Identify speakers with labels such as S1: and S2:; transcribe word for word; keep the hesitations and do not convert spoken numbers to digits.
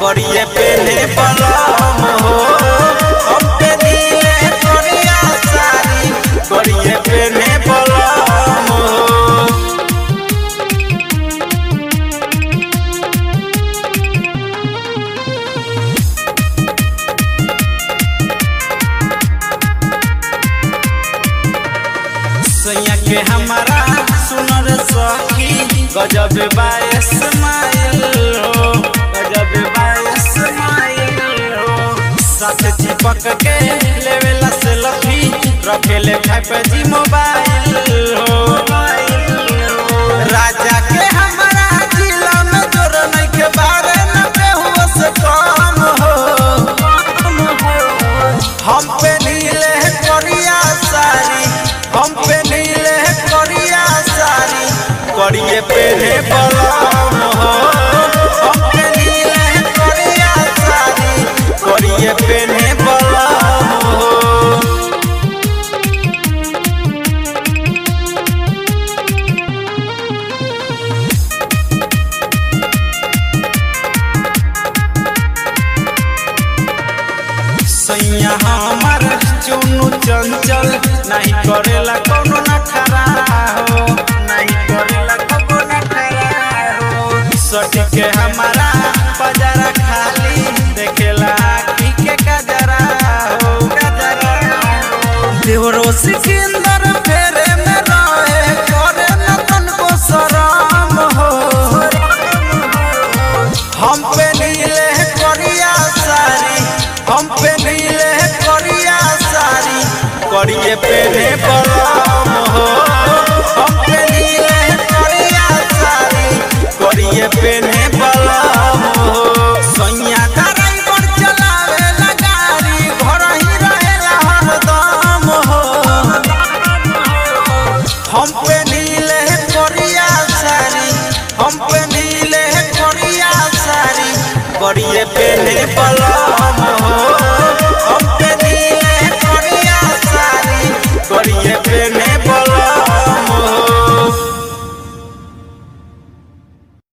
S1: करिए पेने बलम हो हम पे नीले करिया साड़ी करिए पेने बलम हो। सैया के हमारा सुनर सखी गजब बायस माइल हो गजब बायस माइल हो साथ चिपक के लेवेला से लफी रखेले फाइव जी मोबाइल हो। राजा के हमारा जिला में जोर नहीं के बारे न बेहुआ से कम हो हम पे नीले करिया साड़ी हम पे नीले करिया साड़ी करिए पेने बलम हो हम पे नीले करिया साड़ी करिए पेने बलम हो। सैया हमार चुनु चंचल नहीं करेला कोनो नखरा हो नहीं करेला कोनो नखरा हो सट के हमारा बाजारा खाली देखेला आँखी के गजरा हो गजरा देवरो सिकंदर फेरे में रहे करे न तनको शरम हो हम पे नीले करिया साड़ी हम पे नीले करिया साड़ी करिए पेने बलम हो हम पे नीले करिया साड़ी करिए पेने बलम हो। सैया ड्राइवर चलावेला गाड़ी घर ही रहेला हरदम हो हम पे नीले करिया साड़ी हम पे नीले करिया साड़ी करिए पेने बलम